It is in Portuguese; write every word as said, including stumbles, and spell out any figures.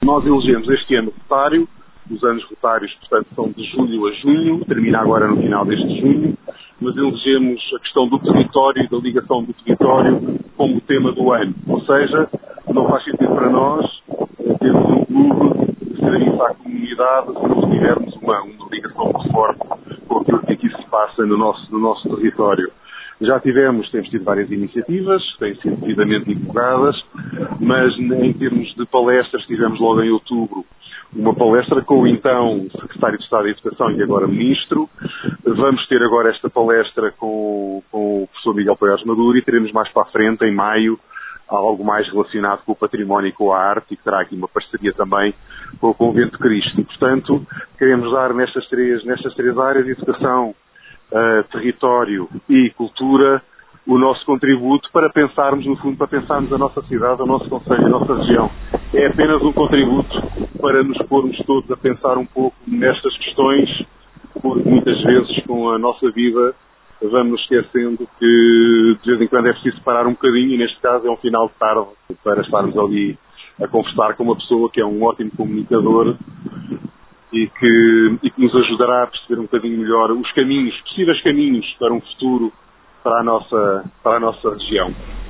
Nós elegemos este ano rotário, os anos rotários, portanto, são de julho a junho, termina agora no final deste junho, mas elegemos a questão do território e da ligação do território como tema do ano. Ou seja, não faz sentido para nós eh, termos um clube de serviço à comunidade se não tivermos uma, uma ligação muito forte com aquilo que aqui se passa no nosso, no nosso território. Já tivemos, temos tido várias iniciativas, que têm sido devidamente divulgadas, mas em termos de palestras, tivemos logo em outubro uma palestra com o então Secretário de Estado da Educação e agora Ministro. Vamos ter agora esta palestra com, com o professor Miguel Poiares Maduro e teremos mais para a frente, em maio, algo mais relacionado com o património e com a arte, e que terá aqui uma parceria também com o Convento de Cristo. E, portanto, queremos dar nestas três, nestas três áreas, educação, uh, território e cultura, o nosso contributo para pensarmos, no fundo, para pensarmos a nossa cidade, o nosso concelho, a nossa região. É apenas um contributo para nos pormos todos a pensar um pouco nestas questões, porque muitas vezes com a nossa vida vamos nos esquecendo que de vez em quando é preciso parar um bocadinho, e neste caso é um final de tarde para estarmos ali a conversar com uma pessoa que é um ótimo comunicador e que, e que nos ajudará a perceber um bocadinho melhor os caminhos, possíveis caminhos para um futuro para a nossa, para a nossa região.